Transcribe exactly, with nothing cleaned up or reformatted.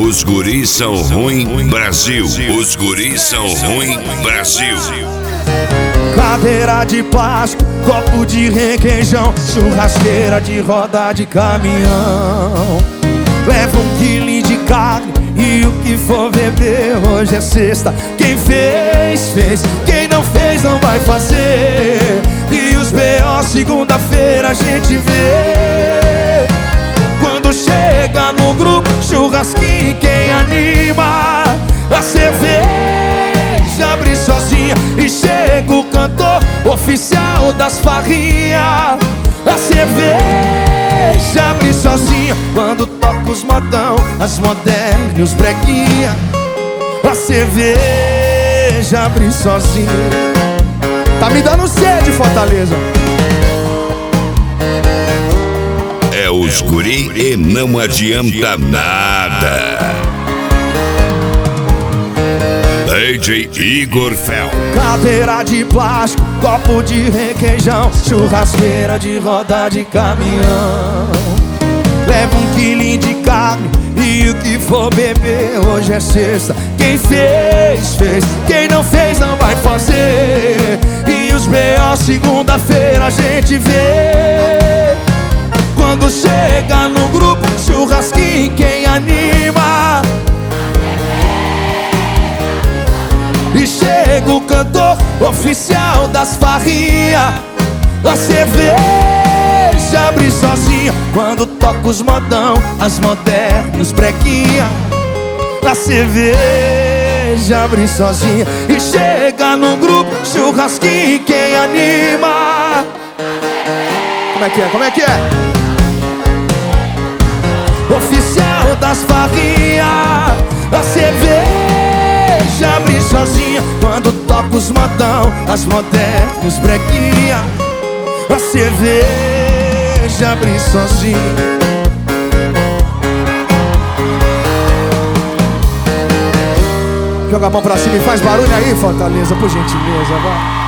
Os guris são ruim, Brasil. Os guris são ruim, Brasil. Cadeira de plástico, copo de requeijão, churrasqueira de roda de caminhão. Leva um quilo de carne e o que for beber. Hoje é sexta, quem fez, fez. Quem não fez, não vai fazer. E os B O segunda-feira a gente vê. Quando chega no grupo, churrasquinho, quem anima? A cerveja abre sozinha e chega o cantor oficial das farrinhas. A cerveja abre sozinha quando toca os modão, as modernas e os breguinha. A cerveja abre sozinha. Tá me dando sede, Fortaleza. É os guri e não adianta nada. D J Igor Fel. Cadeira de plástico, copo de requeijão, churrasqueira de roda de caminhão. Leva um quilo de carne e o que for beber. Hoje é sexta, quem fez, fez. Quem não fez, não vai fazer. E os B O segunda-feira a gente vê. Quando chega no grupo, churrasquinho, quem anima? E chega o cantor oficial das farrinhas. A cerveja abre sozinha quando toca os modão, as modernas, breguinha. A cerveja abre sozinha e chega no grupo, churrasquinho, quem anima? Como é que é? Como é que é? Oficial das farrinhas. A cerveja abre sozinha quando toca os modão, as modernas, breguinha. A cerveja abre sozinha. Joga a mão pra cima e faz barulho aí, Fortaleza, por gentileza, vai.